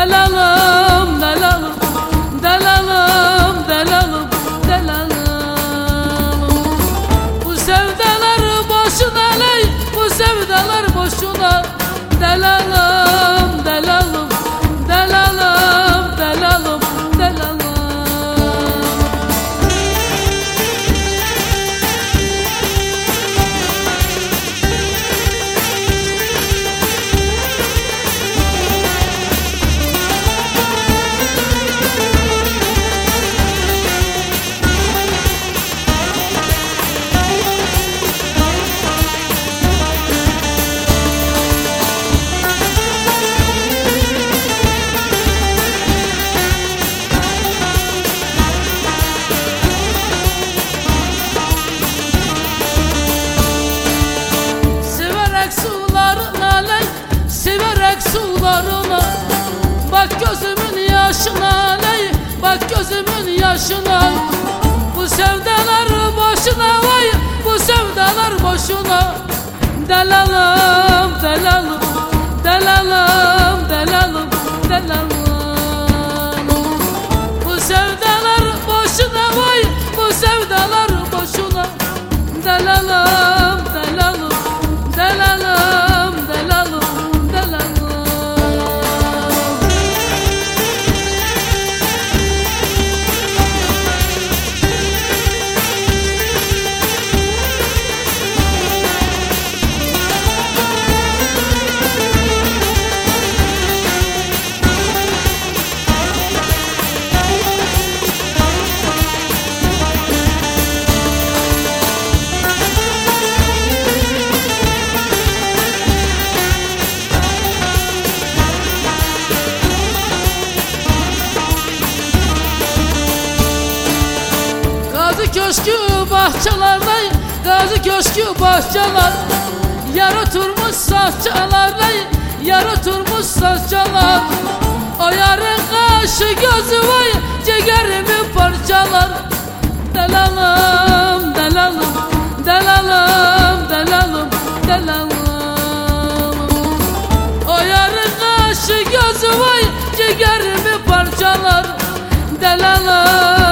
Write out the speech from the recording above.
Delalım, delalım, delalım, delalım, delalım. Bu sevdalar boşuna ley, bu sevdalar boşuna. Delalım, delalım, delalım, delalım, delalım. Severek sularına, bak gözümün yaşına ley, bak gözümün yaşına. Bu sevdalar boşuna vay, bu sevdalar boşuna. Delalım, delalım, delalım, delalım, delalım. Bu sevdalar boşuna vay, bu sevdalar boşuna. Delalım, delalım, delalım, delalım. Köşkü bahçelerde, Gazi köşkü bahçeler. Yer oturmuş sazçalarda, yer oturmuş sazçalar. O yarın kaşı gözü vay, ciğerimi parçalar. Delalım, delalım, delalım, delalım, delalım. O yarın kaşı gözü vay, ciğerimi parçalar. Delalım.